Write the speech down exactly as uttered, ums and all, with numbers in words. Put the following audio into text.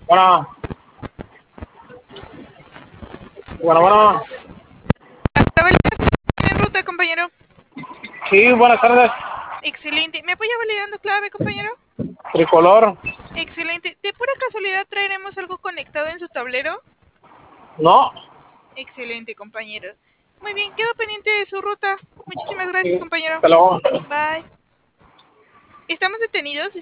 Bueno. Bueno, bueno. Hasta validando en ruta, compañero. Sí, buenas tardes. Excelente. ¿Me apoya validando clave, compañero? Tricolor. Excelente. ¿De pura casualidad traeremos algo conectado en su tablero? No. Excelente, compañero. Muy bien, quedo pendiente de su ruta. Muchísimas gracias, Sí. compañero. Hasta luego. Bye. Estamos detenidos.